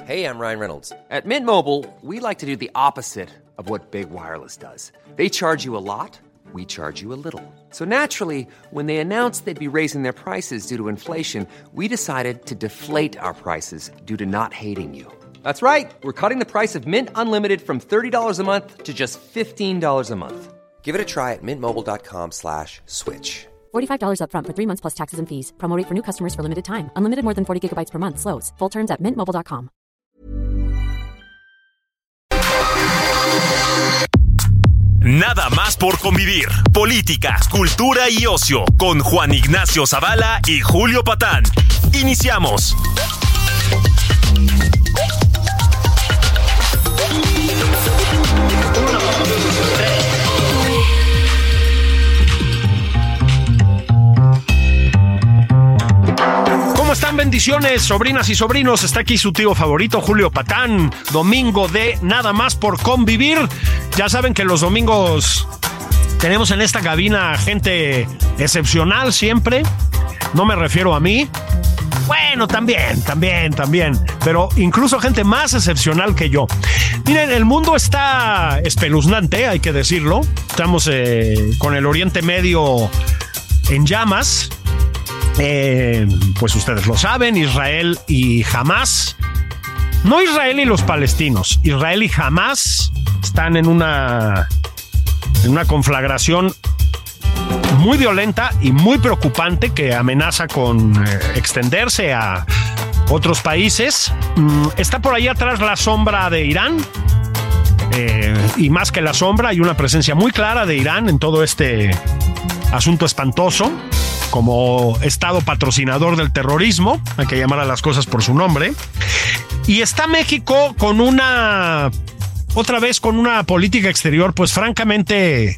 Hey, I'm Ryan Reynolds. At Mint Mobile, we like to do the opposite of what Big Wireless does. They charge you a lot, we charge you a little. So naturally, when they announced they'd be raising their prices due to inflation, we decided to deflate our prices due to not hating you. That's right. We're cutting the price of Mint Unlimited from $30 a month to just $15 a month. Give it a try at mintmobile.com/switch. $45 up front for 3 months plus taxes and fees. Promo rate for new customers for limited time. Unlimited more than 40 gigabytes per month. Slows full terms at mintmobile.com. Nada más por convivir. Política, cultura y ocio con Juan Ignacio Zavala y Julio Patán. Iniciamos. ¿Cómo están? Bendiciones, sobrinas y sobrinos. Está aquí su tío favorito, Julio Patán. Domingo de Nada más por convivir. Ya saben que los domingos tenemos en esta cabina gente excepcional siempre. No me refiero a mí. Bueno, también. Pero incluso gente más excepcional que yo. Miren, el mundo está espeluznante, hay que decirlo. Estamos con el Oriente Medio en llamas. Pues ustedes lo saben, Israel y Hamás. No Israel y los palestinos. Israel y Hamás están en una conflagración muy violenta y muy preocupante que amenaza con extenderse a otros países. Está por ahí atrás la sombra de Irán. Y más que la sombra, hay una presencia muy clara de Irán en todo este asunto espantoso. Como estado patrocinador del terrorismo, hay que llamar a las cosas por su nombre. Y está México con otra vez con una política exterior, pues francamente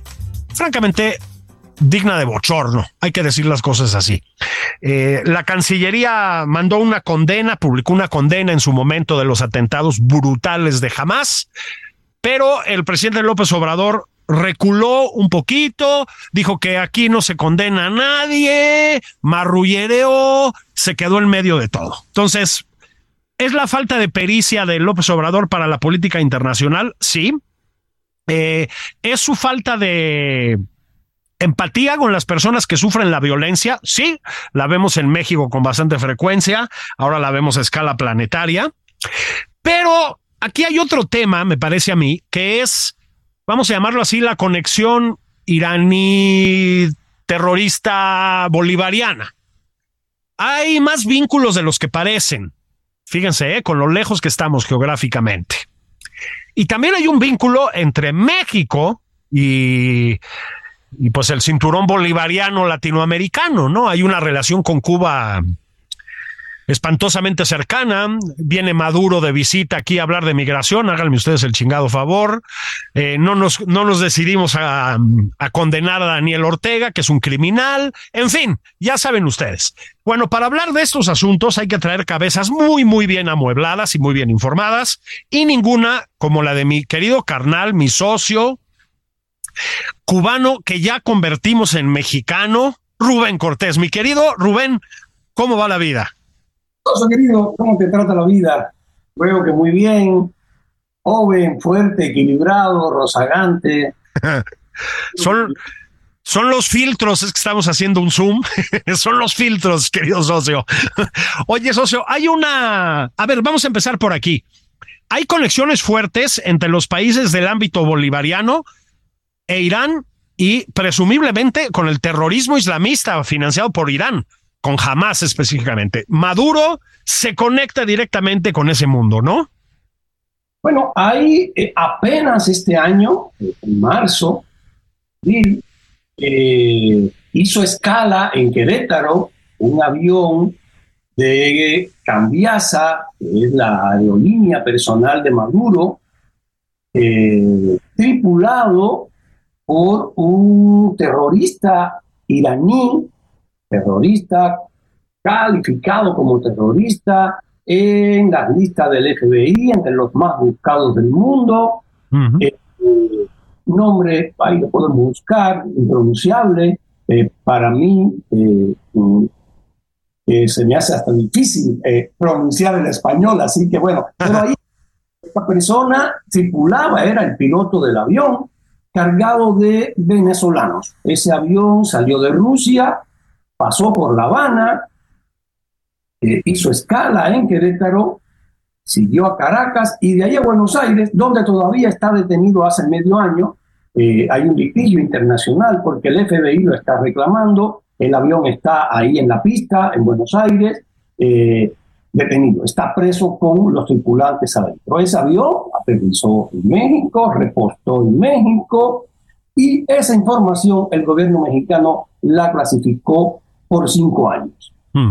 digna de bochorno, hay que decir las cosas así. La Cancillería publicó una condena en su momento de los atentados brutales de Hamás, pero el presidente López Obrador reculó un poquito, dijo que aquí no se condena a nadie, marrullereó, se quedó en medio de todo. Entonces, ¿es la falta de pericia de López Obrador para la política internacional? Sí. ¿Es su falta de empatía con las personas que sufren la violencia? Sí, la vemos en México con bastante frecuencia, ahora la vemos a escala planetaria. Pero aquí hay otro tema, me parece a mí, que es, vamos a llamarlo así, la conexión iraní terrorista bolivariana. Hay más vínculos de los que parecen. Fíjense, con lo lejos que estamos geográficamente. Y también hay un vínculo entre México y pues el cinturón bolivariano latinoamericano, ¿no? Hay una relación con Cuba espantosamente cercana. Viene Maduro de visita aquí a hablar de migración, háganme ustedes el chingado favor. No nos decidimos a condenar a Daniel Ortega, que es un criminal. En fin, ya saben ustedes. Bueno, para hablar de estos asuntos hay que traer cabezas muy, muy bien amuebladas y muy bien informadas, y ninguna como la de mi querido carnal, mi socio cubano, que ya convertimos en mexicano, Rubén Cortés. Mi querido Rubén, ¿cómo va la vida? Querido, ¿cómo te trata la vida? Veo que muy bien, joven, fuerte, equilibrado, rozagante. Son los filtros, es que estamos haciendo un zoom. Son los filtros, querido socio. Oye, socio, a ver, vamos a empezar por aquí. Hay conexiones fuertes entre los países del ámbito bolivariano e Irán, y presumiblemente con el terrorismo islamista financiado por Irán, con Hamás específicamente. Maduro se conecta directamente con ese mundo, ¿no? Bueno, hay apenas este año, en marzo, hizo escala en Querétaro un avión de Cambiasa, que es la aerolínea personal de Maduro, tripulado por un terrorista iraní, terrorista calificado como terrorista en la lista del FBI, entre los más buscados del mundo. Uh-huh. Nombre, ahí lo podemos buscar, impronunciable, para mí se me hace hasta difícil pronunciar el español, así que bueno, pero ahí esta persona tripulaba, era el piloto del avión cargado de venezolanos. Ese avión salió de Rusia, pasó por La Habana, hizo escala en Querétaro, siguió a Caracas y de ahí a Buenos Aires, donde todavía está detenido hace medio año. Hay un litigio internacional porque el FBI lo está reclamando. El avión está ahí en la pista, en Buenos Aires, detenido. Está preso con los tripulantes adentro. Ese avión aterrizó en México, repostó en México, y esa información el gobierno mexicano la clasificó por 5 años.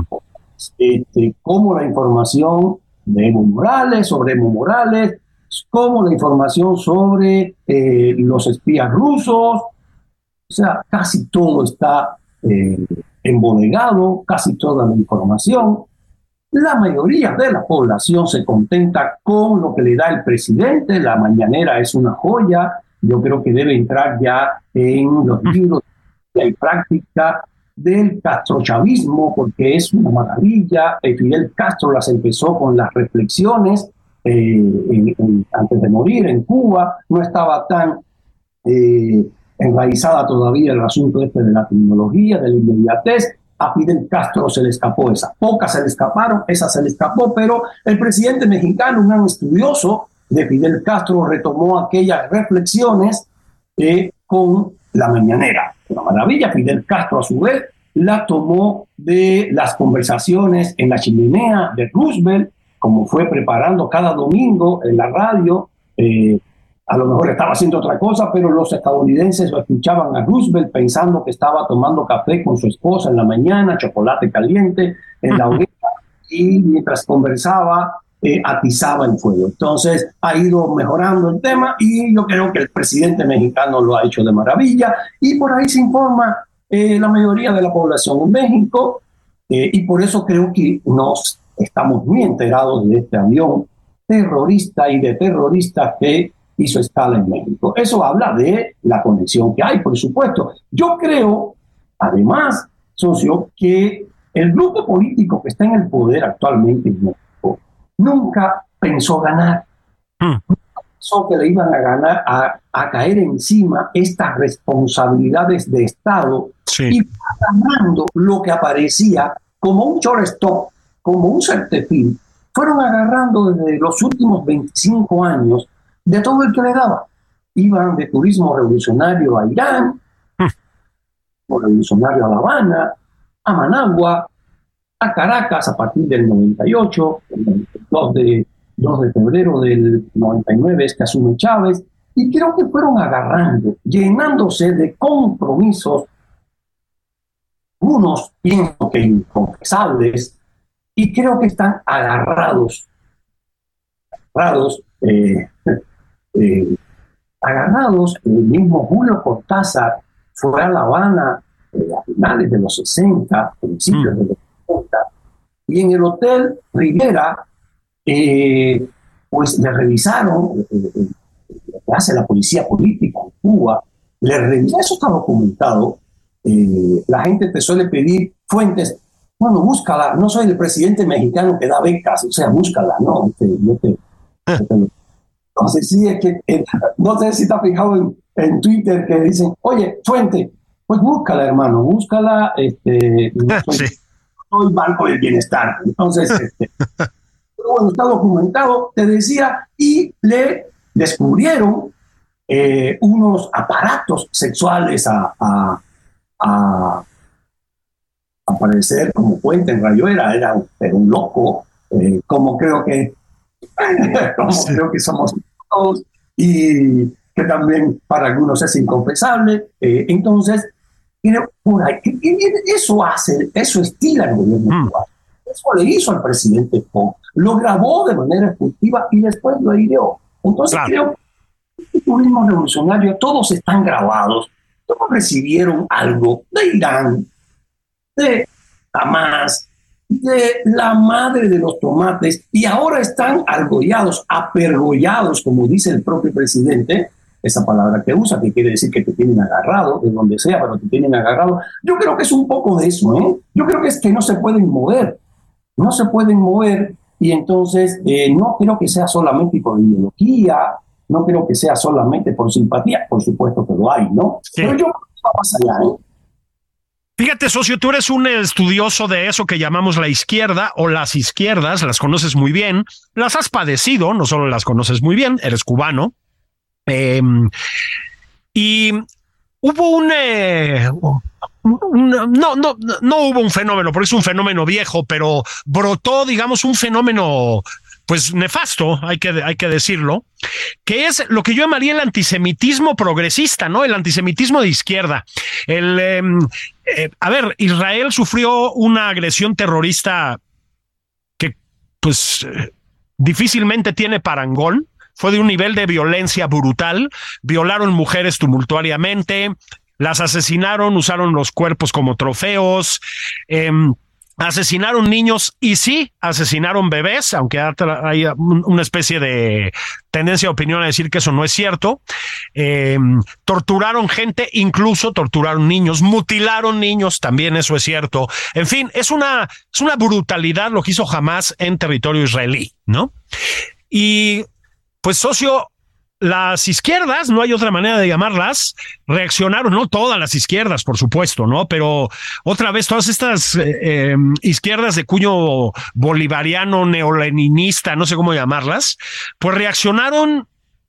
Como la información de Evo Morales, sobre Evo Morales, como la información sobre los espías rusos. O sea, casi todo está embodegado, casi toda la información. La mayoría de la población se contenta con lo que le da el presidente. La mañanera es una joya. Yo creo que debe entrar ya en los libros de práctica del castrochavismo, porque es una maravilla. Fidel Castro las empezó con las reflexiones antes de morir en Cuba. No estaba tan enraizada todavía el asunto de la tecnología, de la inmediatez. A Fidel Castro se le escapó esa. Pocas se le escaparon, esa se le escapó, pero el presidente mexicano, un gran estudioso de Fidel Castro, retomó aquellas reflexiones con la mañanera. Una maravilla. Fidel Castro, a su vez, la tomó de las conversaciones en la chimenea de Roosevelt, como fue preparando cada domingo en la radio. A lo mejor estaba haciendo otra cosa, pero los estadounidenses lo escuchaban a Roosevelt pensando que estaba tomando café con su esposa en la mañana, chocolate caliente en la hoguera, y mientras conversaba, atizaba el fuego. Entonces ha ido mejorando el tema y yo creo que el presidente mexicano lo ha hecho de maravilla, y por ahí se informa la mayoría de la población en México, y por eso creo que nos estamos muy enterados de este avión terrorista y de terroristas que hizo escala en México. Eso habla de la conexión que hay, por supuesto. Yo creo, además, socio, que el grupo político que está en el poder actualmente en México nunca pensó ganar. Pensó que le iban a ganar, a caer encima estas responsabilidades de Estado, y agarrando lo que aparecía como un shortstop, como un certefín. Fueron agarrando desde los últimos 25 años de todo el que le daba. Iban de turismo revolucionario a Irán, revolucionario a La Habana, a Managua, a Caracas a partir del 98, el 2 de febrero del 99 es que asume Chávez, y creo que fueron agarrando, llenándose de compromisos, unos pienso que inconfesables, y creo que están agarrados, el mismo Julio Cortázar fue a La Habana a finales de los 60, principios de los 70, y en el Hotel Rivera pues le revisaron, lo que hace la policía política en Cuba, le revisaron, eso está documentado. La gente te suele pedir fuentes. Bueno, búscala, no soy el presidente mexicano que da becas, o sea, búscala, no, entonces sí, es que no sé si te has fijado en Twitter que dicen, oye, fuente, pues búscala, hermano, búscala, soy Banco del Bienestar. Entonces, pero bueno, está documentado, te decía, y le descubrieron unos aparatos sexuales a parecer como Puente en Rayo era un loco, como creo que creo que somos todos, y que también para algunos es inconfesable. Entonces, por ahí, eso estila el gobierno cubano. Eso le hizo al presidente Fox, lo grabó de manera efectiva y después lo ideó. Entonces creo que el turismo revolucionario, todos están grabados, todos recibieron algo de Irán, de Hamas, de la madre de los tomates, y ahora están argollados, apergollados, como dice el propio presidente, esa palabra que usa, que quiere decir que te tienen agarrado, de donde sea, pero te tienen agarrado. Yo creo que es un poco de eso, ¿eh? Yo creo que es que no se pueden mover, y entonces no creo que sea solamente por ideología, no creo que sea solamente por simpatía, por supuesto que lo hay, ¿no? Sí. Pero yo creo que va más allá, ¿eh? Fíjate, socio, tú eres un estudioso de eso que llamamos la izquierda o las izquierdas, las conoces muy bien, las has padecido, no solo las conoces muy bien, eres cubano. Y hubo no hubo un fenómeno, porque es un fenómeno viejo, pero brotó, digamos, un fenómeno pues nefasto, hay que decirlo, que es lo que yo llamaría el antisemitismo progresista, ¿no? El antisemitismo de izquierda. A ver, Israel sufrió una agresión terrorista que, pues, difícilmente tiene parangón. Fue de un nivel de violencia brutal. Violaron mujeres tumultuariamente, las asesinaron, usaron los cuerpos como trofeos, asesinaron niños y sí, asesinaron bebés, aunque hay una especie de tendencia de opinión a decir que eso no es cierto. Torturaron gente, incluso torturaron niños, mutilaron niños, también eso es cierto. En fin, es una brutalidad lo que hizo Hamás en territorio israelí, ¿no? Y pues, socio, las izquierdas, no hay otra manera de llamarlas, reaccionaron, no todas las izquierdas, por supuesto, ¿no? Pero otra vez todas estas izquierdas de cuño bolivariano, neoleninista, no sé cómo llamarlas, pues reaccionaron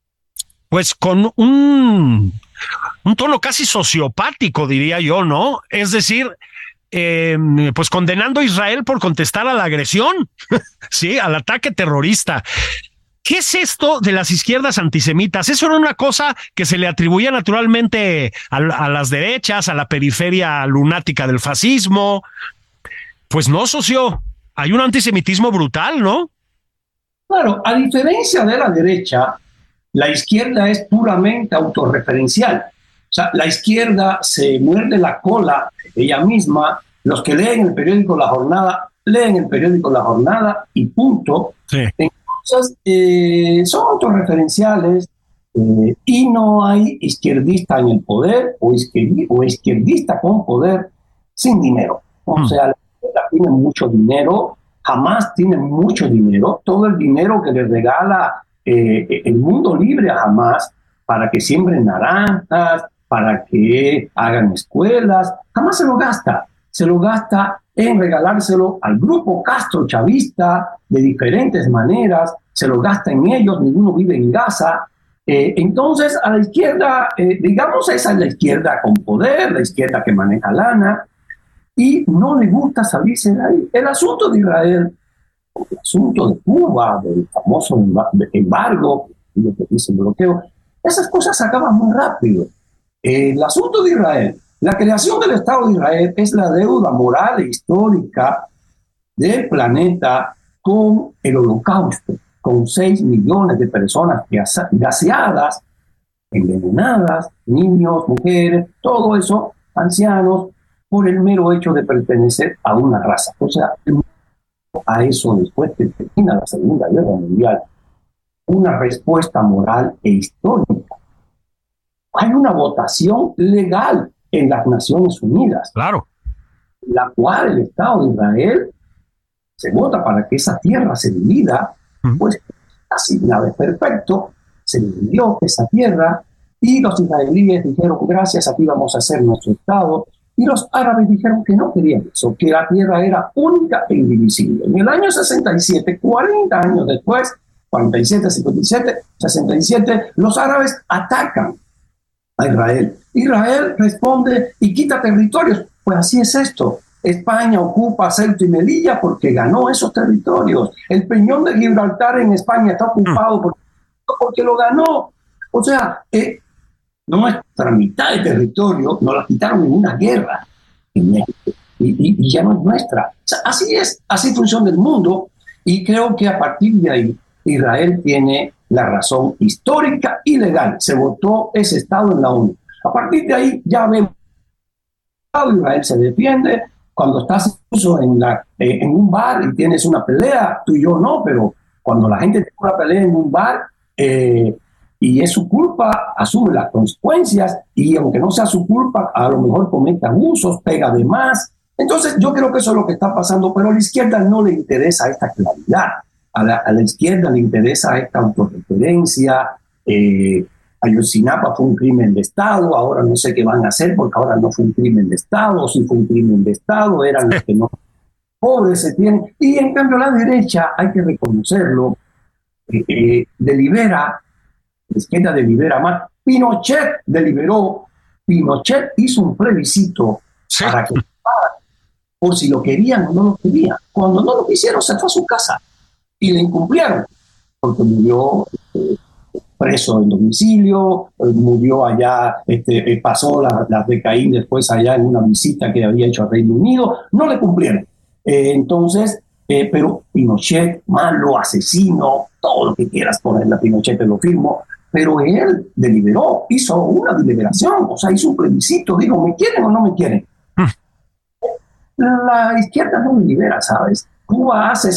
pues con un tono casi sociopático, diría yo, ¿no? Es decir, pues condenando a Israel por contestar a la agresión, sí, al ataque terrorista. ¿Qué es esto de las izquierdas antisemitas? Eso era una cosa que se le atribuía naturalmente a las derechas, a la periferia lunática del fascismo. Pues no, socio, hay un antisemitismo brutal, ¿no? Claro, a diferencia de la derecha, la izquierda es puramente autorreferencial. O sea, la izquierda se muerde la cola ella misma. Los que leen el periódico La Jornada, leen el periódico La Jornada y punto. Sí. Entonces, son autorreferenciales y no hay izquierdista en el poder o izquierdista con poder sin dinero. O sea, la izquierda tiene mucho dinero, Hamás tiene mucho dinero, todo el dinero que le regala el mundo libre a Hamás para que siembren naranjas, para que hagan escuelas, Hamás se lo gasta en regalárselo al grupo Castro chavista de diferentes maneras, se lo gasta en ellos, ninguno vive en Gaza. Entonces, a la izquierda, digamos, esa es la izquierda con poder, la izquierda que maneja lana, y no le gusta salirse de ahí. El asunto de Israel, el asunto de Cuba, del famoso embargo, lo que dice el bloqueo, esas cosas se acaban muy rápido. El asunto de Israel, la creación del Estado de Israel es la deuda moral e histórica del planeta con el Holocausto, con 6 millones de personas gaseadas, envenenadas, niños, mujeres, todo eso, ancianos, por el mero hecho de pertenecer a una raza. O sea, a eso después que termina la Segunda Guerra Mundial, una respuesta moral e histórica. Hay una votación legal en las Naciones Unidas, claro, la cual el Estado de Israel se vota para que esa tierra se divida, pues así nada es perfecto, se dividió esa tierra y los israelíes dijeron gracias, aquí vamos a hacer nuestro Estado, y los árabes dijeron que no querían eso, que la tierra era única e indivisible. En el año 67, 40 años después, 47, 57, 67, los árabes atacan a Israel. Israel responde y quita territorios. Pues así es esto. España ocupa Ceuta y Melilla porque ganó esos territorios. El Peñón de Gibraltar en España está ocupado porque lo ganó. O sea, nuestra mitad de territorio nos la quitaron en una guerra en México y ya no es nuestra. O sea, así es, así funciona el mundo, y creo que a partir de ahí Israel tiene la razón histórica y legal. Se votó ese Estado en la ONU. A partir de ahí ya vemos que Israel se defiende. Cuando estás incluso en un bar y tienes una pelea, tú y yo no, pero cuando la gente tiene una pelea en un bar y y es su culpa, asume las consecuencias, y aunque no sea su culpa, a lo mejor comete abusos, pega de más. Entonces yo creo que eso es lo que está pasando, pero a la izquierda no le interesa esta claridad, a la izquierda le interesa esta autorreferencia. Ayotzinapa fue un crimen de Estado, ahora no sé qué van a hacer porque ahora no fue un crimen de Estado, sí fue un crimen de Estado, eran los que no pobres se tienen. Y en cambio la derecha, hay que reconocerlo, delibera, la izquierda delibera más. Pinochet deliberó, Pinochet hizo un plebiscito para que por si lo querían o no lo querían. Cuando no lo quisieron, se fue a su casa y le incumplieron, porque murió preso en domicilio, murió allá, pasó las de Caín después allá en una visita que había hecho al Reino Unido, no le cumplieron. Entonces, pero Pinochet, malo, asesino, todo lo que quieras ponerle a Pinochet, te lo firmo, pero él deliberó, hizo una deliberación, o sea, hizo un plebiscito, dijo, ¿me quieren o no me quieren? La izquierda no delibera, ¿sabes? Cuba hace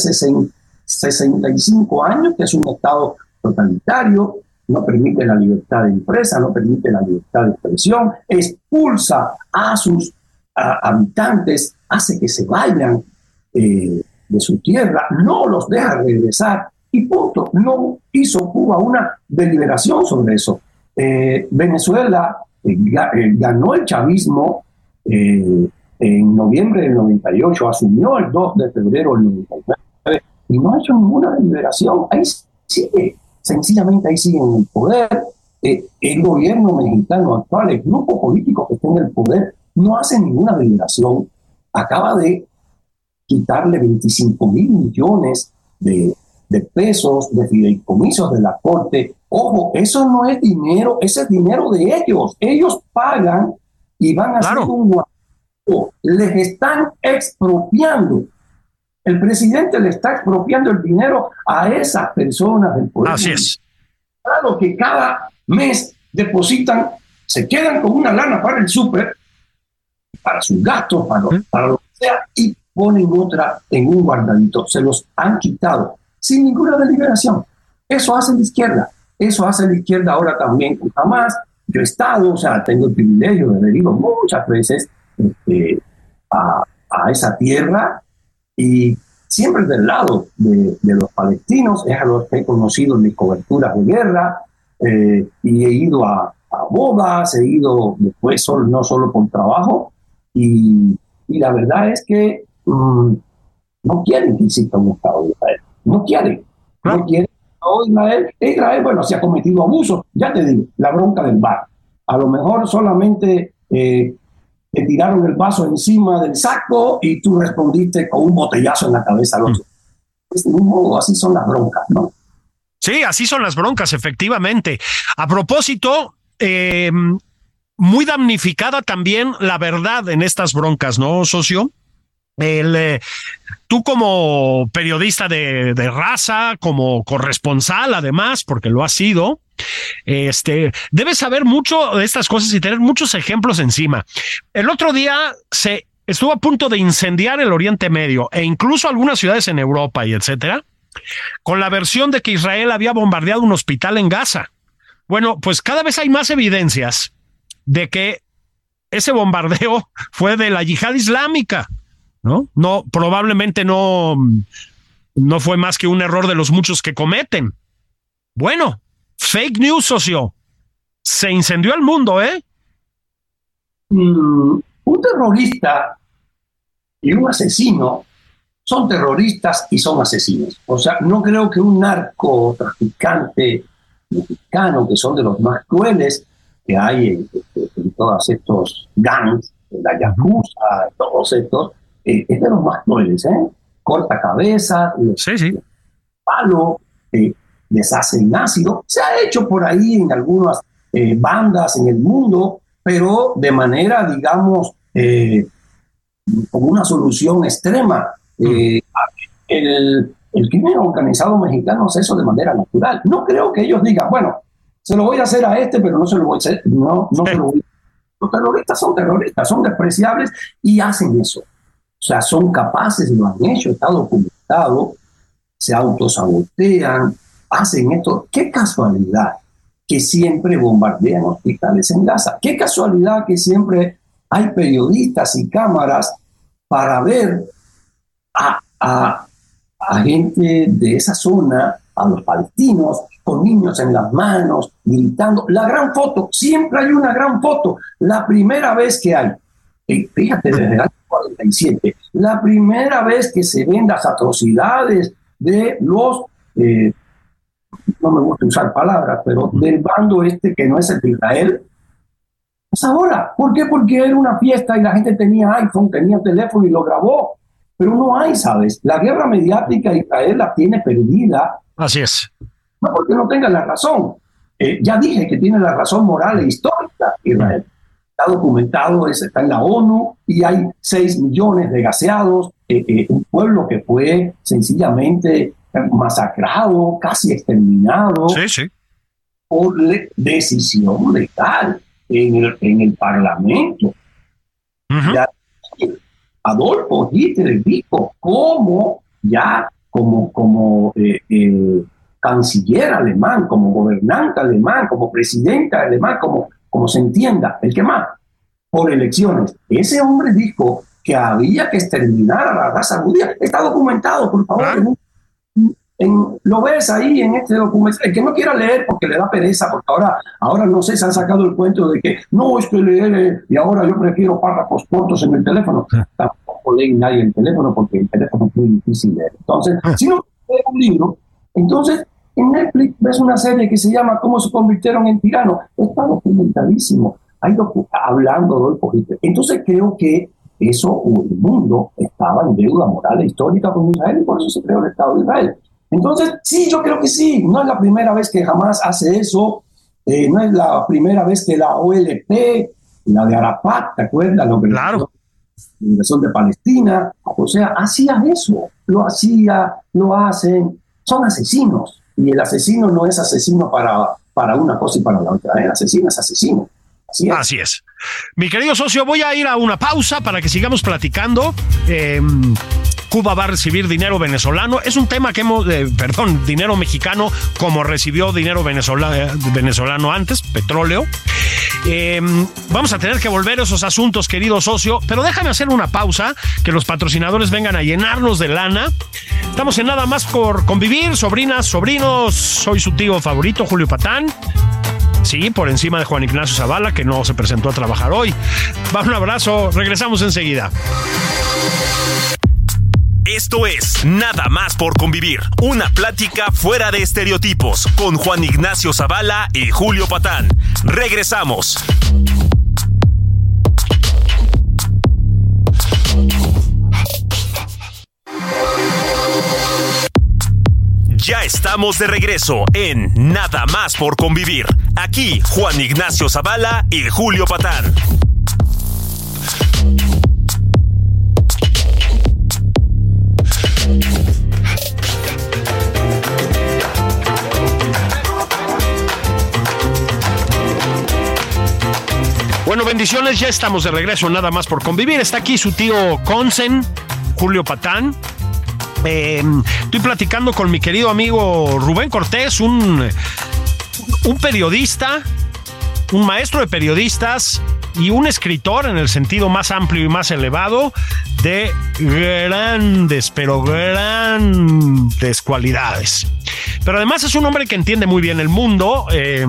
65 años que es un estado totalitario, no permite la libertad de empresa, no permite la libertad de expresión, expulsa a sus habitantes, hace que se vayan de su tierra, no los deja regresar y punto. No hizo Cuba una deliberación sobre eso. Venezuela ganó el chavismo en noviembre del 98, asumió el 2 de febrero del 99 y no ha hecho ninguna deliberación. Ahí sigue. Sencillamente ahí siguen en el poder. El gobierno mexicano actual, el grupo político que está en el poder, no hace ninguna deliberación. Acaba de quitarle 25,000 millones de pesos de fideicomisos de la corte. Ojo, eso no es dinero, ese es dinero de ellos. Ellos pagan y van a hacer un guardado. Les están expropiando. El presidente le está expropiando el dinero a esas personas del poder. Así es. Claro que cada mes depositan, se quedan con una lana para el súper, para sus gastos, para lo que sea, y ponen otra en un guardadito. Se los han quitado sin ninguna deliberación. Eso hace la izquierda. Eso hace la izquierda ahora también con Hamas. Yo he estado, o sea, tengo el privilegio de haber ido muchas veces a esa tierra, y siempre del lado de los palestinos, es a los que he conocido en mis coberturas de guerra, y he ido a bodas, he ido después no solo por trabajo, y la verdad es que no quieren que exista un Estado de Israel, no quieren. Israel, bueno, se ha cometido abusos, ya te digo, la bronca del bar. A lo mejor solamente te tiraron el vaso encima del saco y tú respondiste con un botellazo en la cabeza al otro. De este mismo modo, así son las broncas, ¿no? Sí, así son las broncas, efectivamente. A propósito, muy damnificada también la verdad en estas broncas, ¿no, socio? Tú como periodista de raza, como corresponsal además, porque lo has sido, debes saber mucho de estas cosas y tener muchos ejemplos encima. El otro día se estuvo a punto de incendiar el Oriente Medio e incluso algunas ciudades en Europa y etcétera, con la versión de que Israel había bombardeado un hospital en Gaza. Bueno, pues cada vez hay más evidencias de que ese bombardeo fue de la yihad islámica. No, probablemente no fue más que un error de los muchos que cometen. Bueno, fake news, socio. Se incendió el mundo, ¿eh? Un terrorista y un asesino son terroristas y son asesinos. O sea, no creo que un narcotraficante mexicano, que son de los más crueles que hay en todos estos gangs, la yakuza, todos estos, es de los más crueles, corta cabeza, palo, deshacen ácido. Se ha hecho por ahí en algunas bandas en el mundo, pero de manera, digamos, como una solución extrema. El crimen organizado mexicano hace eso de manera natural. No creo que ellos digan, bueno, se lo voy a hacer a este, pero no se lo voy a hacer. No se lo voy a hacer. Los terroristas, son despreciables y hacen eso. O sea, son capaces, lo han hecho, está documentado, se autosabotean, hacen esto. ¡Qué casualidad! que siempre bombardean hospitales en Gaza. Qué casualidad que siempre hay periodistas y cámaras para ver a gente de esa zona, a los palestinos, con niños en las manos, gritando. La gran foto, siempre hay una gran foto. La primera vez que hay, fíjate, desde el año 47, la primera vez que se ven las atrocidades de los, no me gusta usar palabras, pero del bando que no es el de Israel, es ahora. ¿Por qué? Porque era una fiesta y la gente tenía iPhone, tenía teléfono y lo grabó. Pero no hay, ¿sabes? La guerra mediática Israel la tiene perdida. Así es. No porque no tenga la razón. Ya dije que tiene la razón moral e histórica Israel. Está documentado, está en la ONU y hay 6 millones de gaseados. Un pueblo que fue sencillamente masacrado, casi exterminado. Sí, sí. Por decisión legal en el Parlamento. Uh-huh. Ya, Adolfo Hitler dijo como canciller alemán, como gobernante alemán, como presidente alemán, como se entienda, el que más, por elecciones. Ese hombre dijo que había que exterminar a la raza judía. Está documentado, por favor. Claro. Lo ves ahí en este documento. El que no quiera leer porque le da pereza, porque ahora no sé, se han sacado el cuento de que no, es que leer y ahora yo prefiero párrafos cortos en el teléfono. Tampoco lee nadie el teléfono porque el teléfono es muy difícil leer. Entonces, si no lees un libro, entonces en Netflix ves una serie que se llama ¿Cómo se convirtieron en tiranos? Está documentadísimo. Hablando de Adolfo Hitler. Entonces creo que el mundo estaba en deuda moral e histórica con Israel y por eso se creó el Estado de Israel. Entonces, sí, yo creo que sí. No es la primera vez que Hamas hace eso. No es la primera vez que la OLP, la de Arafat, ¿te acuerdas? Claro. La Liberación de Palestina. O sea, hacía eso. Lo hacen. Son asesinos. Y el asesino no es asesino para una cosa y para la otra. El asesino es asesino. Así es. Mi querido socio, voy a ir a una pausa para que sigamos platicando. Cuba va a recibir dinero venezolano. Es un tema que dinero mexicano, como recibió dinero venezolano antes, petróleo. Vamos a tener que volver a esos asuntos, querido socio, pero déjame hacer una pausa, que los patrocinadores vengan a llenarnos de lana. Estamos en Nada Más por Convivir, sobrinas, sobrinos. Soy su tío favorito, Julio Patán. Sí, por encima de Juan Ignacio Zavala, que no se presentó a trabajar hoy. Va, un abrazo, regresamos enseguida. Esto es Nada Más por Convivir, una plática fuera de estereotipos con Juan Ignacio Zavala y Julio Patán. Regresamos. Ya estamos de regreso en Nada Más por Convivir. Aquí Juan Ignacio Zavala y Julio Patán. Bueno, bendiciones, ya estamos de regreso, Nada Más por Convivir. Está aquí su tío Consen, Julio Patán. Estoy platicando con mi querido amigo Rubén Cortés, un periodista, un maestro de periodistas y un escritor en el sentido más amplio y más elevado, de grandes cualidades. Pero además es un hombre que entiende muy bien el mundo.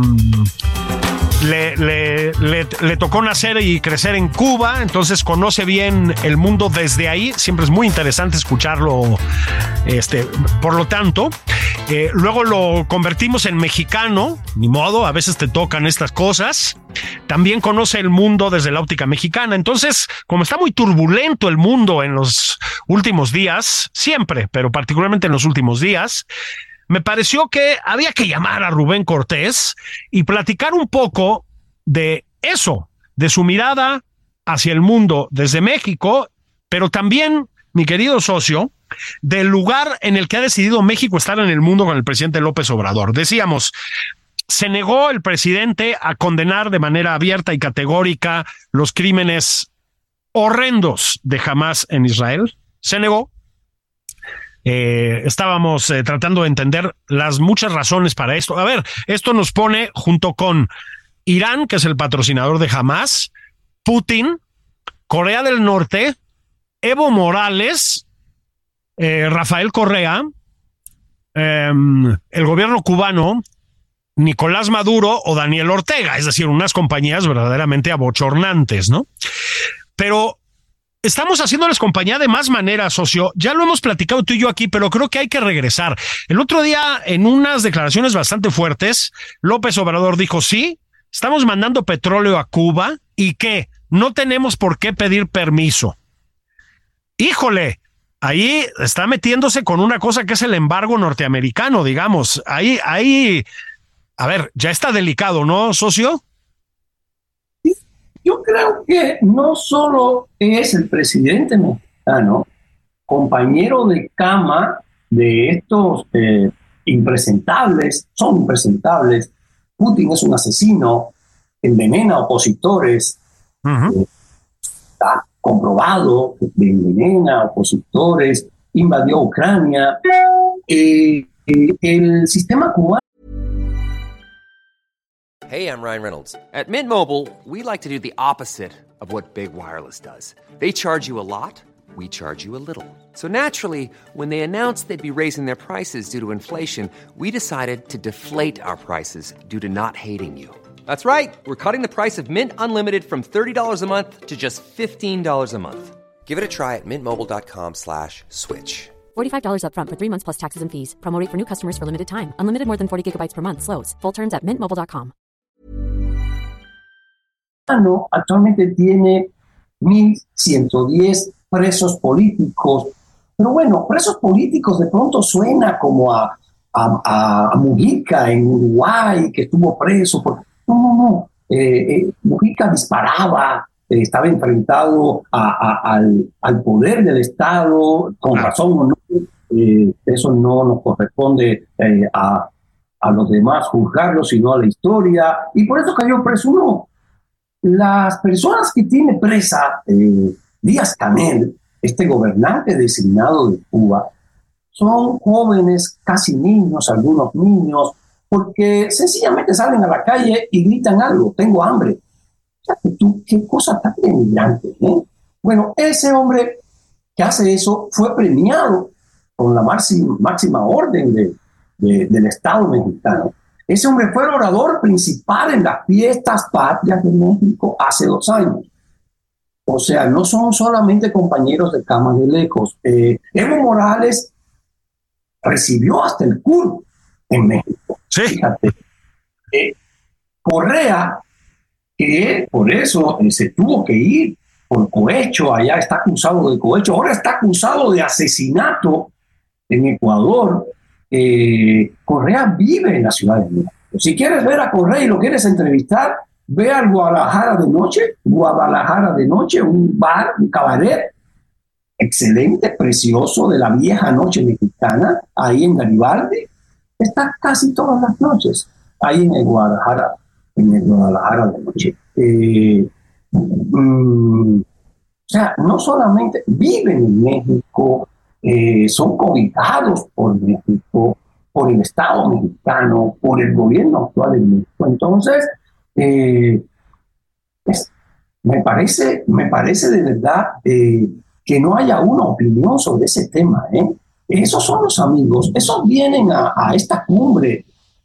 Le tocó nacer y crecer en Cuba, entonces conoce bien el mundo desde ahí. Siempre es muy interesante escucharlo. Por lo tanto, luego lo convertimos en mexicano, ni modo, a veces te tocan estas cosas. También conoce el mundo desde la óptica mexicana. Entonces, como está muy turbulento el mundo en los últimos días, siempre, pero particularmente en los últimos días, me pareció que había que llamar a Rubén Cortés y platicar un poco de eso, de su mirada hacia el mundo desde México, pero también, mi querido socio, del lugar en el que ha decidido México estar en el mundo con el presidente López Obrador. Decíamos, se negó el presidente a condenar de manera abierta y categórica los crímenes horrendos de Hamás en Israel. Se negó. estábamos tratando de entender las muchas razones para esto. A ver, esto nos pone junto con Irán, que es el patrocinador de Hamas, Putin, Corea del Norte, Evo Morales, Rafael Correa, el gobierno cubano, Nicolás Maduro o Daniel Ortega, es decir, unas compañías verdaderamente abochornantes, ¿no? Pero estamos haciéndoles compañía de más maneras, socio. Ya lo hemos platicado tú y yo aquí, pero creo que hay que regresar. El otro día, en unas declaraciones bastante fuertes, López Obrador dijo, sí, estamos mandando petróleo a Cuba y que no tenemos por qué pedir permiso. Híjole, ahí está metiéndose con una cosa que es el embargo norteamericano, digamos. Ahí, a ver, ya está delicado, ¿no, socio? Yo creo que no solo es el presidente mexicano, compañero de cama de estos impresentables, son impresentables. Putin es un asesino, envenena opositores, está comprobado que envenena opositores, invadió Ucrania. El sistema cubano. Hey, I'm Ryan Reynolds. At Mint Mobile, we like to do the opposite of what Big Wireless does. They charge you a lot, we charge you a little. So naturally, when they announced they'd be raising their prices due to inflation, we decided to deflate our prices due to not hating you. That's right. We're cutting the price of Mint Unlimited from $30 a month to just $15 a month. Give it a try at mintmobile.com/switch. $45 up front for 3 months plus taxes and fees. Promo rate for new customers for limited time. Unlimited more than 40 gigabytes per month. Slows full terms at mintmobile.com. Actualmente tiene 1.110 presos políticos. Pero bueno, presos políticos de pronto suena como a Mujica en Uruguay, que estuvo preso. No. Mujica disparaba, estaba enfrentado al poder del Estado, con razón o no. Eso no nos corresponde a los demás juzgarlo, sino a la historia. Y por eso cayó preso uno. Las personas que tiene presa Díaz-Canel, este gobernante designado de Cuba, son jóvenes, casi niños, algunos niños, porque sencillamente salen a la calle y gritan algo, tengo hambre. Qué cosa tan denigrante, ¿eh? Bueno, ese hombre que hace eso fue premiado con la máxima orden del Estado mexicano. Ese hombre fue el orador principal en las fiestas patrias de México hace 2 años. O sea, no son solamente compañeros de cama de lejos. Evo Morales recibió hasta el CUR en México. Sí. Fíjate. Correa, que por eso se tuvo que ir por cohecho, allá está acusado de cohecho, ahora está acusado de asesinato en Ecuador. Correa vive en la Ciudad de México. Si quieres ver a Correa y lo quieres entrevistar, ve al Guadalajara de noche, un bar, un cabaret excelente, precioso, de la vieja noche mexicana, ahí en Garibaldi. Está casi todas las noches ahí en el Guadalajara de noche. O sea, no solamente viven en México, son cobijados por México, por el Estado mexicano, por el gobierno actual de México. Entonces, me parece de verdad que no haya una opinión sobre ese tema. Esos son los amigos, esos vienen a esta cumbre,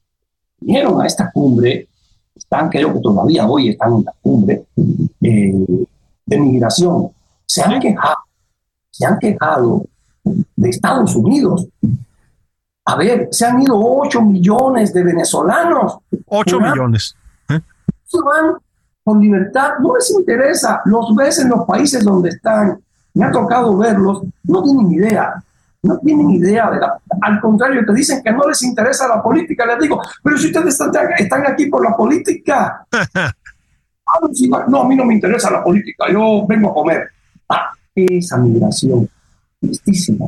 creo que todavía hoy están en la cumbre de migración. Se han quejado de Estados Unidos. A ver, se han ido 8 millones de venezolanos. 8 millones. Se van con libertad, no les interesa. Los ves en los países donde están. Me ha tocado verlos, no tienen idea. Al contrario, te dicen que no les interesa la política. Les digo, pero si ustedes están aquí por la política. No, a mí no me interesa la política, yo vengo a comer. Esa migración, tristísima.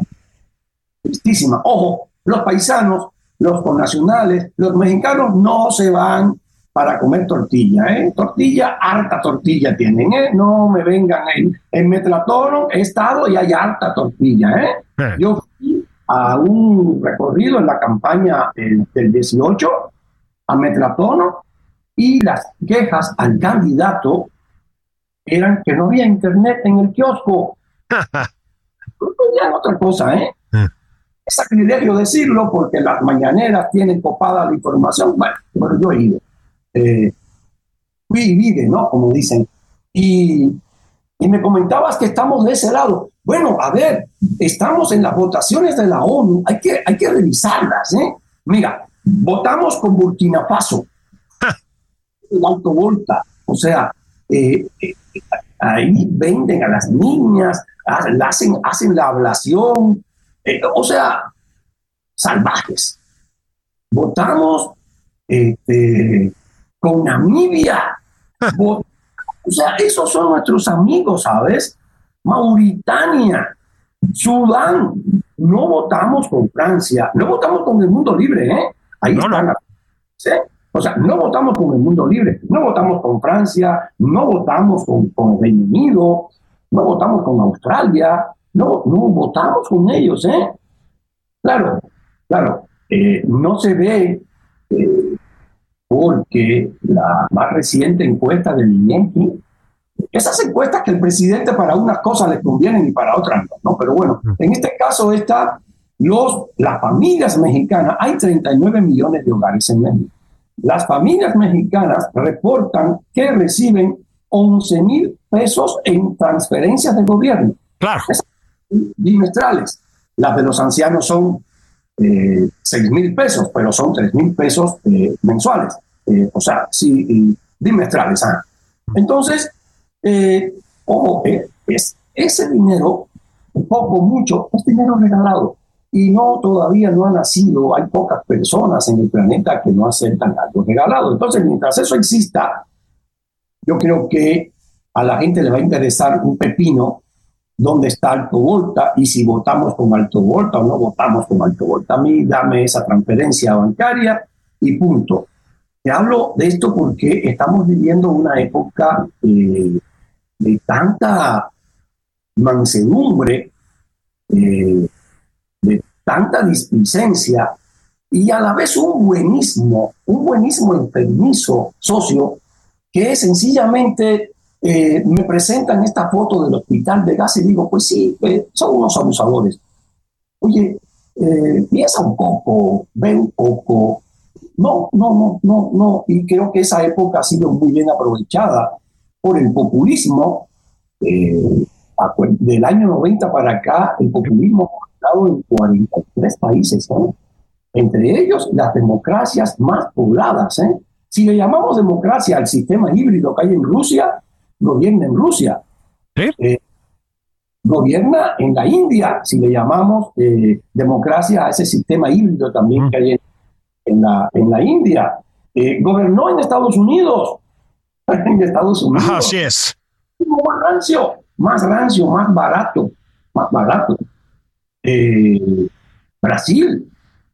Ojo, los paisanos, los connacionales, los mexicanos no se van para comer tortilla, harta tortilla tienen, no me vengan en Metlatoro, he estado y hay harta tortilla, Yo fui a un recorrido en la campaña del 18 a Metratono, y las quejas al candidato eran que no había internet en el kiosco. No tenían otra cosa, ¿eh? Es sacrilegio decirlo porque las mañaneras tienen copada la información. Bueno, pero yo he ido. Fui y vive, ¿no? Como dicen. Y me comentabas que estamos de ese lado. Bueno, a ver, estamos en las votaciones de la ONU. Hay que revisarlas, ¿eh? Mira, votamos con Burkina Faso. El Alto Volta. O sea, ahí venden a las niñas, hacen la ablación. O sea, salvajes. Votamos con Namibia. O sea, esos son nuestros amigos, ¿sabes? Mauritania, Sudán. No votamos con Francia, no votamos con el mundo libre, ¿eh? Ahí no, están. ¿Sí? O sea, no votamos con el mundo libre, no votamos con Francia, no votamos con el Reino Unido, no votamos con Australia, no votamos con ellos, ¿eh? Claro, no se ve porque la más reciente encuesta del INEGI, esas encuestas que el presidente para unas cosas le convienen y para otras no, pero bueno, en este caso las familias mexicanas, hay 39 millones de hogares en México. Las familias mexicanas reportan que reciben 11,000 pesos en transferencias del gobierno. Claro. Bimestrales. Las de los ancianos son 6,000 pesos, pero son 3,000 pesos mensuales. O sea, sí, bimestrales. Entonces, ojo, ese dinero, poco, mucho, es dinero regalado. Y todavía no ha nacido, hay pocas personas en el planeta que no aceptan algo regalado. Entonces, mientras eso exista, yo creo que a la gente le va a interesar un pepino dónde está Alto Volta y si votamos con Alto Volta o no votamos con Alto Volta. A mí dame esa transferencia bancaria y punto. Te hablo de esto porque estamos viviendo una época de tanta mansedumbre, de tanta displicencia y a la vez un buenismo enfermizo, socio, que es sencillamente me presentan esta foto del hospital de gas y digo, pues sí, son unos abusadores. Oye, piensa un poco, ve un poco. No. Y creo que esa época ha sido muy bien aprovechada por el populismo. Del año 90 para acá, el populismo ha estado en 43 países, ¿eh? Entre ellos las democracias más pobladas. Si le llamamos democracia al sistema híbrido que hay en Rusia, gobierna en Rusia. ¿Sí? Gobierna en la India, si le llamamos democracia a ese sistema híbrido también que hay en la India. Gobernó en Estados Unidos. En Estados Unidos. Así es. Más rancio, más barato. Brasil.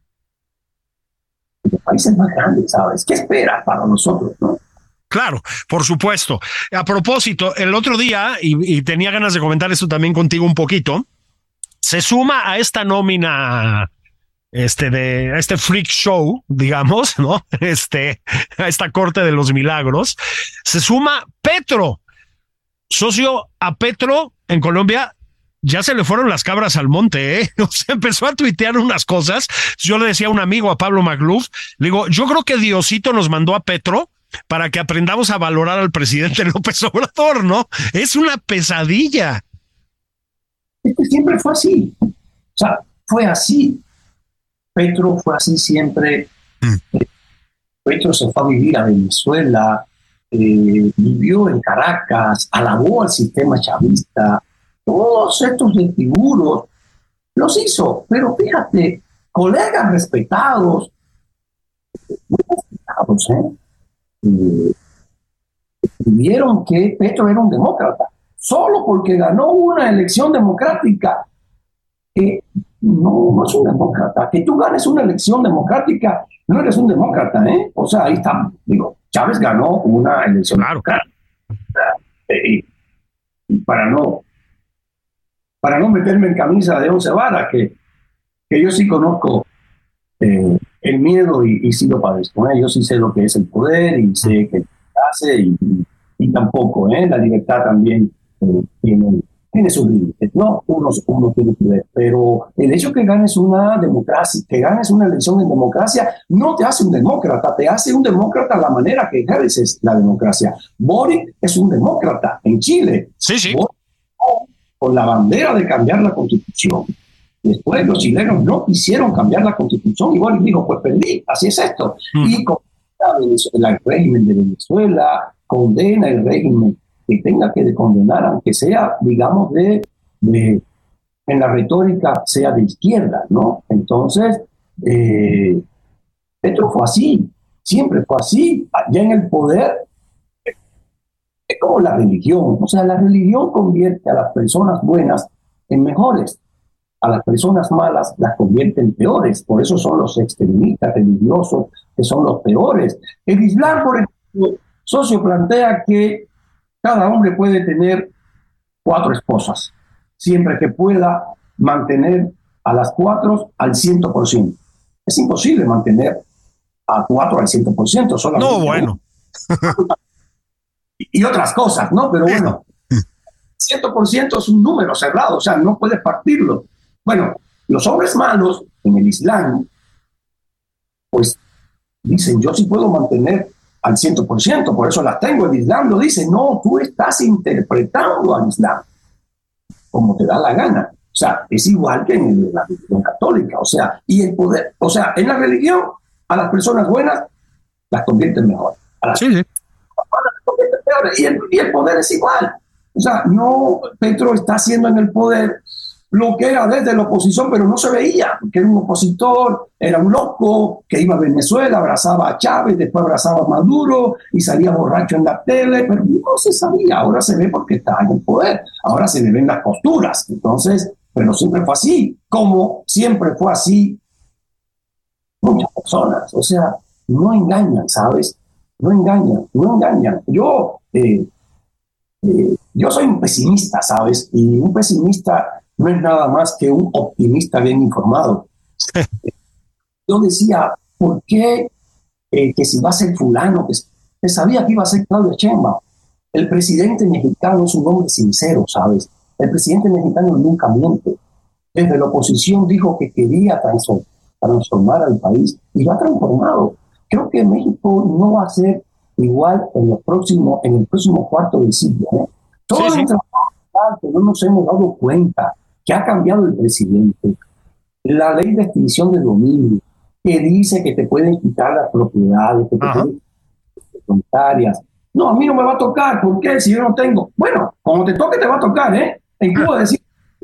Los países más grandes, ¿sabes? ¿Qué esperas para nosotros, no? Claro, por supuesto. A propósito, el otro día, y tenía ganas de comentar esto también contigo un poquito, se suma a esta nómina, de este freak show, digamos, ¿no? A esta corte de los milagros, se suma Petro. Socio, a Petro en Colombia ya se le fueron las cabras al monte, ¿eh? O sea, empezó a tuitear unas cosas. Yo le decía a un amigo, a Pablo Magluf, le digo, yo creo que Diosito nos mandó a Petro para que aprendamos a valorar al presidente López Obrador, ¿no? Es una pesadilla. Es que siempre fue así. O sea, fue así. Petro fue así siempre. Petro se fue a vivir a Venezuela, vivió en Caracas, alabó al sistema chavista. Todos estos desfiguros los hizo. Pero fíjate, colegas respetados, escribieron que Petro era un demócrata, solo porque ganó una elección democrática. No es un demócrata. Que tú ganes una elección democrática, no eres un demócrata, ¿eh? O sea, ahí está. Digo, Chávez ganó una elección democrática. Y para no meterme en camisa de 11 varas, que yo sí conozco el miedo y sí lo padezco. Yo sí sé lo que es el poder y sé que hace y tampoco. La libertad también tiene sus límites, ¿no? Uno tiene que ver, pero el hecho que ganes una democracia, que ganes una elección en democracia, no te hace un demócrata, te hace un demócrata a la manera que ejerces la democracia. Boric es un demócrata en Chile. Sí. Boric, con la bandera de cambiar la constitución. Después los chilenos no quisieron cambiar la constitución y Boric dijo, pues perdí, así es esto. Y condena el régimen de Venezuela, condena el régimen que tenga que condenar, aunque sea, digamos, en la retórica, sea de izquierda, ¿no? Entonces, Petro fue así, siempre fue así. Ya en el poder, es como la religión. O sea, la religión convierte a las personas buenas en mejores, a las personas malas las convierte en peores. Por eso son los extremistas religiosos que son los peores. El Islam, por ejemplo, socio, plantea que cada hombre puede tener 4 esposas, siempre que pueda mantener a las 4 al 100%. Es imposible mantener a 4 al 100%. Solamente no, bueno. Y otras cosas, ¿no? Pero bueno, 100% es un número cerrado, o sea, no puedes partirlo. Bueno, los hombres malos en el Islam, pues dicen, yo sí puedo mantener al 100%, por eso las tengo. El Islam lo dice, no, tú estás interpretando al Islam como te da la gana. O sea, es igual que en la religión católica. O sea, y el poder, o sea, en la religión, a las personas buenas las convierten mejor. A las malas las convierten peores. Y el poder es igual. O sea, no, Petro está haciendo en el poder lo que era desde la oposición, pero no se veía, porque era un opositor, era un loco que iba a Venezuela, abrazaba a Chávez, después abrazaba a Maduro y salía borracho en la tele, pero no se sabía. Ahora se ve porque está en el poder, ahora se le ven las posturas. Entonces, pero siempre fue así, como siempre fue así muchas personas. O sea, no engañan, ¿sabes? No engañan. Yo soy un pesimista, ¿sabes? Y un pesimista no es nada más que un optimista bien informado. Yo decía, ¿por qué que si va a ser fulano, que sabía que iba a ser Claudia Sheinbaum? El presidente mexicano es un hombre sincero, ¿sabes? El presidente mexicano nunca miente. Desde la oposición dijo que quería transformar al país y lo ha transformado. Creo que México no va a ser igual en el próximo cuarto de siglo. Todo el trabajo que no nos hemos dado cuenta que ha cambiado el presidente. La ley de extinción de dominio, que dice que te pueden quitar las propiedades, que te pueden quitar voluntarias. No, a mí no me va a tocar. ¿Por qué? Si yo no tengo. Bueno, cuando te toque te va a tocar, ¿eh? En Cuba decir,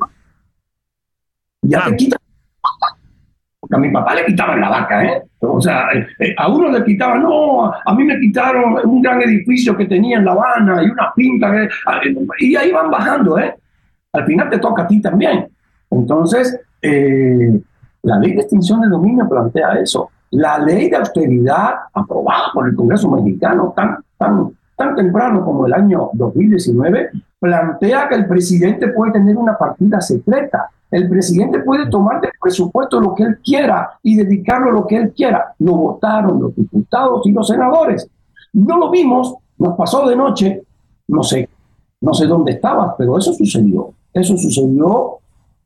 ya te quitan. Porque a mi papá le quitaban la vaca, ¿eh? O sea, a uno le quitaban, no, a mí me quitaron un gran edificio que tenía en La Habana y una finca, y ahí van bajando, ¿eh? Al final te toca a ti también. Entonces, la ley de extinción de dominio plantea eso. La ley de austeridad aprobada por el Congreso mexicano tan temprano como el año 2019 plantea que el presidente puede tener una partida secreta. El presidente puede tomar del presupuesto lo que él quiera y dedicarlo a lo que él quiera. Lo votaron los diputados y los senadores. No lo vimos, nos pasó de noche, no sé dónde estabas, pero eso sucedió. Eso sucedió,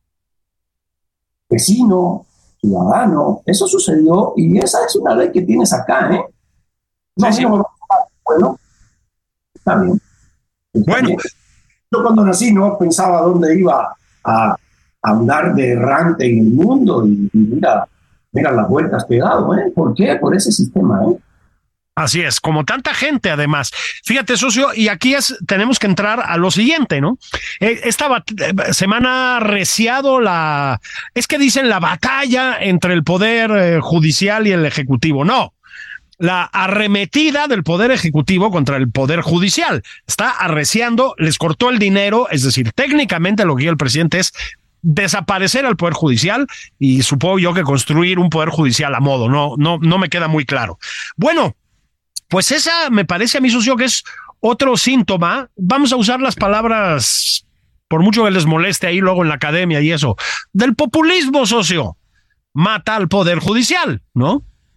vecino, ciudadano, eso sucedió y esa es una ley que tienes acá, ¿eh? No, sí. Bueno, está bien. Bueno. Yo cuando nací no pensaba dónde iba a andar de errante en el mundo y mira las vueltas que he dado, ¿eh? ¿Por qué? Por ese sistema, ¿eh? Así es, como tanta gente además. Fíjate, socio, y aquí tenemos que entrar a lo siguiente, ¿no? Esta semana ha arreciado es que dicen la batalla entre el poder judicial y el ejecutivo. No, la arremetida del poder ejecutivo contra el poder judicial. Está arreciando, les cortó el dinero, es decir, técnicamente lo que quiere el presidente es desaparecer al poder judicial y supongo yo que construir un poder judicial a modo. No me queda muy claro. Bueno, pues esa me parece a mí, socio, que es otro síntoma. Vamos a usar las palabras, por mucho que les moleste ahí luego en la academia y eso, del populismo, socio. mata al Poder Judicial, ¿no?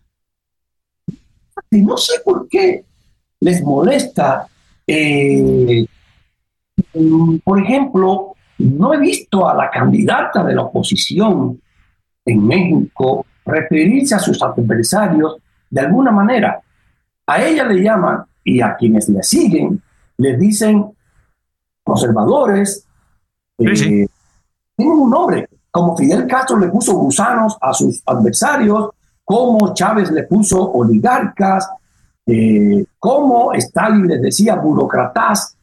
Y no sé por qué les molesta. Por ejemplo, no he visto a la candidata de la oposición en México referirse a sus adversarios de alguna manera. A ella le llaman, y a quienes le siguen, les dicen conservadores. Sí. Tienen un nombre, como Fidel Castro le puso gusanos a sus adversarios, como Chávez le puso oligarcas, como Stalin les decía burócratas,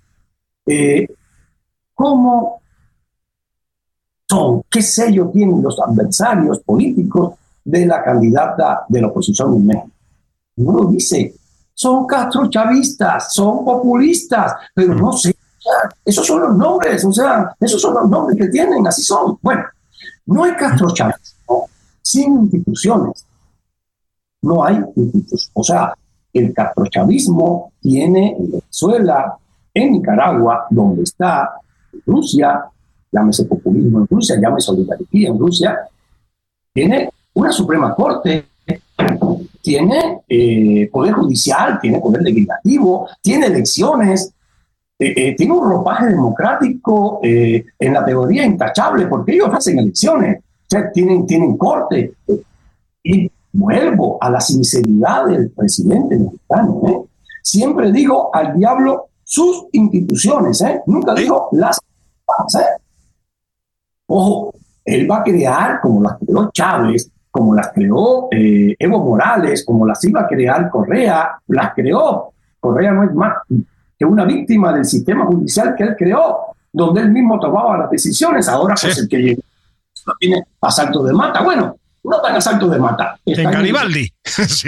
¿cómo son? ¿Qué sello tienen los adversarios políticos de la candidata de la oposición en México? Uno dice, son castrochavistas, son populistas, pero no sé, esos son los nombres, esos son los nombres que tienen, así son. Bueno, no hay castrochavismo sin instituciones. No hay instituciones. O sea, el castrochavismo tiene en Venezuela, en Nicaragua, donde está Rusia, llámese populismo en Rusia, llámese oligarquía en Rusia, tiene una Suprema Corte, tiene poder judicial, tiene poder legislativo, tiene elecciones, tiene un ropaje democrático en la teoría intachable, porque ellos hacen elecciones, o sea, tienen corte. Y vuelvo a la sinceridad del presidente mexicano. Siempre digo al diablo sus instituciones, nunca digo las. Ojo, él va a crear como las creó Chávez, como las creó Evo Morales, como las iba a crear Correa, las creó. Correa no es más que una víctima del sistema judicial que él creó, donde él mismo tomaba las decisiones. Ahora pues el que llegó tiene asalto de mata. Bueno, no tan asalto de mata. En Garibaldi. Sí.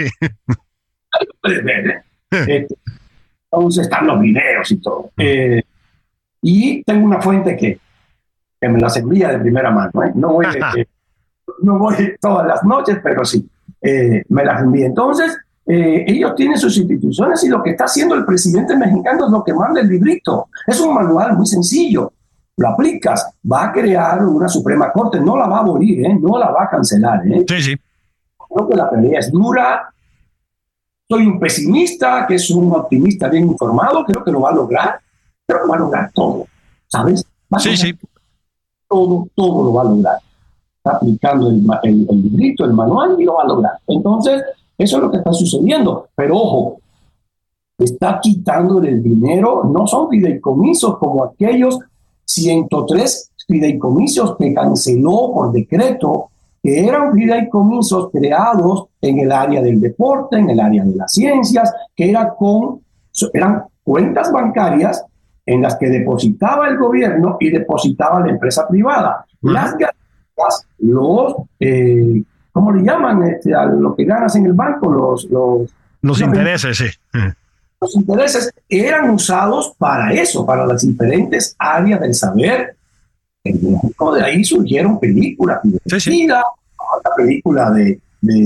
Entonces están los videos y todo. Y tengo una fuente que me las envía de primera mano. No voy todas las noches, pero sí, me las envía. Entonces, ellos tienen sus instituciones y lo que está haciendo el presidente mexicano es lo que manda el librito. Es un manual muy sencillo. Lo aplicas, va a crear una Suprema Corte, no la va a abolir, no la va a cancelar. Sí. Creo que la pelea es dura. Soy un pesimista, que es un optimista bien informado, creo que lo va a lograr. Creo que va a lograr todo, ¿sabes? Sí. Todo lo va a lograr. Está aplicando el librito, el manual, y lo va a lograr. Entonces, eso es lo que está sucediendo. Pero ojo, está quitándole el dinero, no son fideicomisos como aquellos 103 fideicomisos que canceló por decreto, que eran fideicomisos creados en el área del deporte, en el área de las ciencias, que eran cuentas bancarias en las que depositaba el gobierno y depositaba la empresa privada. Las ganancias, ¿cómo le llaman? A lo que ganas en el banco, los intereses, sí. Los intereses eran usados para eso, para las diferentes áreas del saber. En México de ahí surgieron películas. Sí. La película de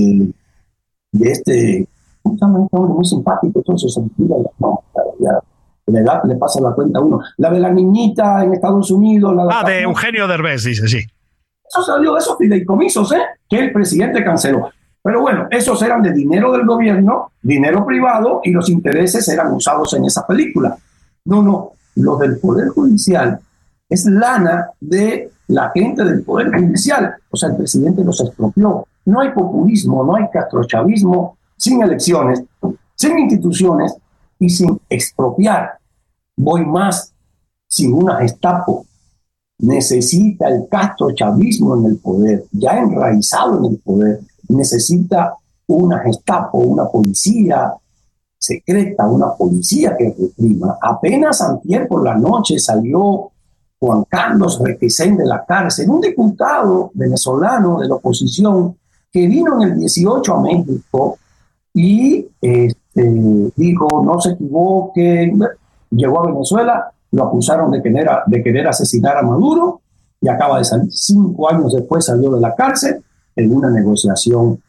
este, ¿cómo se llama? Un hombre muy simpático, entonces se olvida la edad le pasa la cuenta a uno. La de la niñita en Estados Unidos. De Eugenio Derbez, dice, sí. Eso salió de esos fideicomisos, que el presidente canceló. Pero bueno, esos eran de dinero del gobierno, dinero privado, y los intereses eran usados en esa película. No, los del Poder Judicial es lana de la gente del Poder Judicial. O sea, el presidente los expropió. No hay populismo, no hay castrochavismo sin elecciones, sin instituciones y sin expropiar. Voy más, sin una Gestapo. Necesita el castrochavismo en el poder, ya enraizado en el poder. Necesita una Gestapo, una policía secreta, una policía que reprima. Apenas antier por la noche salió Juan Carlos Requesén de la cárcel, un diputado venezolano de la oposición que vino en el 18 a México y dijo, no se equivoquen, llegó a Venezuela, lo acusaron de querer asesinar a Maduro y acaba de salir. 5 años después salió de la cárcel en una negociación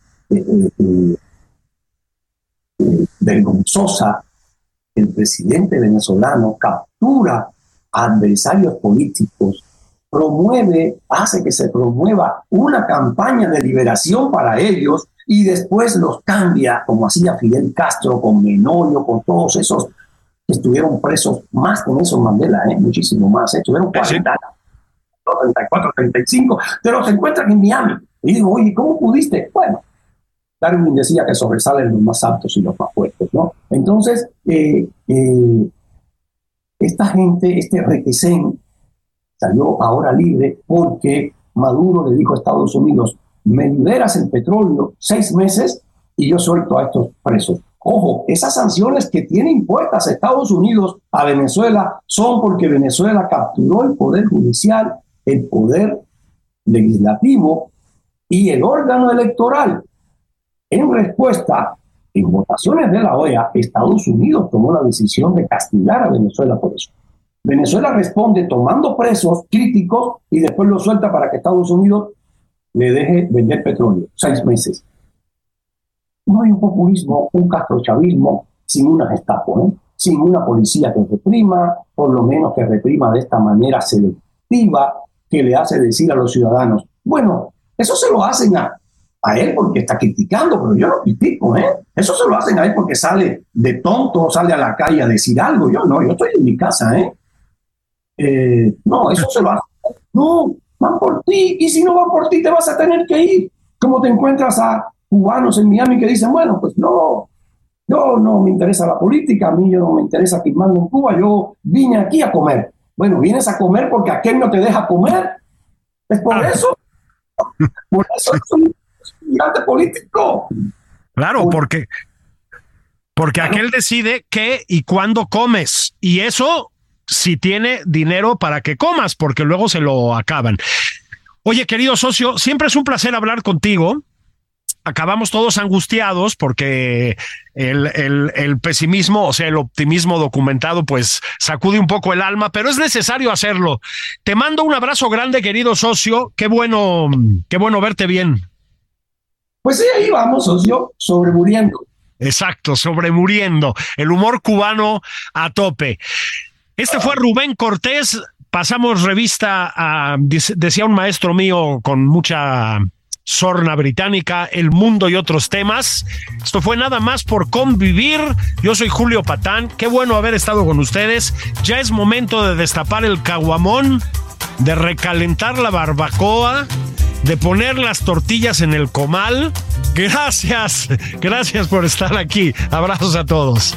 vergonzosa. El presidente venezolano captura a adversarios políticos hace que se promueva una campaña de liberación para ellos y después los cambia, como hacía Fidel Castro con Menoyo, con todos esos que estuvieron presos, más con esos Mandela, muchísimo más, estuvieron 40, 34, 35, pero los encuentran en Miami. Y digo, oye, ¿cómo pudiste? Bueno, Darwin decía que sobresalen los más aptos y los más fuertes, ¿no? Entonces, esta gente, este Requesén, salió ahora libre porque Maduro le dijo a Estados Unidos, me liberas el petróleo 6 meses y yo suelto a estos presos. Ojo, esas sanciones que tiene impuestas Estados Unidos a Venezuela son porque Venezuela capturó el poder judicial, el poder legislativo y el órgano electoral. En respuesta, en votaciones de la OEA, Estados Unidos tomó la decisión de castigar a Venezuela por eso. Venezuela responde tomando presos críticos y después los suelta para que Estados Unidos le deje vender petróleo, 6 meses. No hay un populismo, un castrochavismo sin una Gestapo, sin una policía que reprima, por lo menos que reprima de esta manera selectiva, que le hace decir a los ciudadanos, bueno, eso se lo hacen a él porque está criticando, pero yo no critico, Eso se lo hacen a él porque sale de tonto, sale a la calle a decir algo. Yo no, yo estoy en mi casa, no, eso se lo hacen. No, van por ti, y si no van por ti te vas a tener que ir. ¿Cómo te encuentras a cubanos en Miami que dicen, bueno, pues no me interesa la política, a mí no me interesa firmarme en Cuba, yo vine aquí a comer. Bueno, vienes a comer porque aquel no te deja comer. Es por eso. Por eso es un migrante político. Claro, porque aquel decide qué y cuándo comes. Y eso si tiene dinero para que comas, porque luego se lo acaban. Oye, querido socio, siempre es un placer hablar contigo. Acabamos todos angustiados porque el pesimismo, o sea, el optimismo documentado, pues sacude un poco el alma, pero es necesario hacerlo. Te mando un abrazo grande, querido socio. Qué bueno verte bien. Pues sí, ahí vamos, socio, sobremuriendo. Exacto, sobremuriendo. El humor cubano a tope. Este fue Rubén Cortés. Pasamos revista a, decía un maestro mío con mucha sorna británica, El Mundo y otros temas. Esto fue Nada Más por Convivir. Yo soy Julio Patán. Qué bueno haber estado con ustedes. Ya es momento de destapar el caguamón, de recalentar la barbacoa, de poner las tortillas en el comal. Gracias por estar aquí. Abrazos a todos.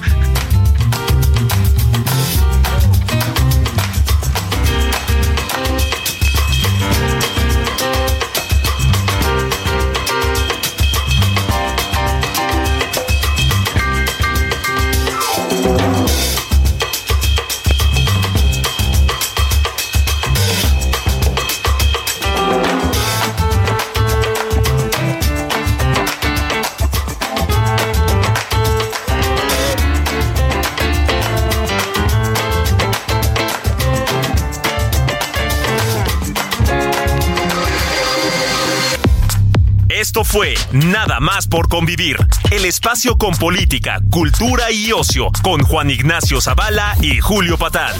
Esto fue Nada Más por Convivir, el espacio con política, cultura y ocio, con Juan Ignacio Zavala y Julio Patán.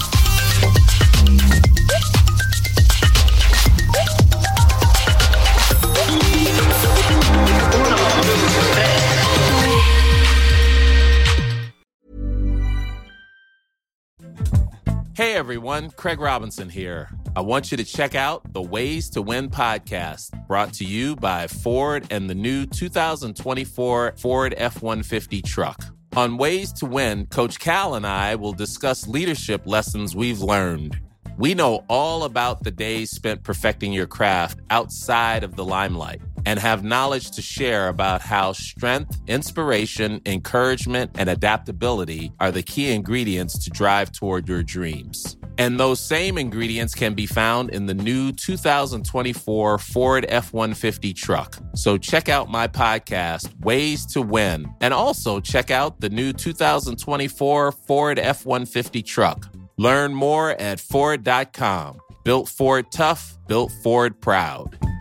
Hey everyone, Craig Robinson here. I want you to check out the Ways to Win podcast, brought to you by Ford and the new 2024 Ford F-150 truck. On Ways to Win, Coach Cal and I will discuss leadership lessons we've learned. We know all about the days spent perfecting your craft outside of the limelight and have knowledge to share about how strength, inspiration, encouragement, and adaptability are the key ingredients to drive toward your dreams. And those same ingredients can be found in the new 2024 Ford F-150 truck. So check out my podcast, Ways to Win, and also check out the new 2024 Ford F-150 truck. Learn more at Ford.com. Built Ford tough, built Ford proud.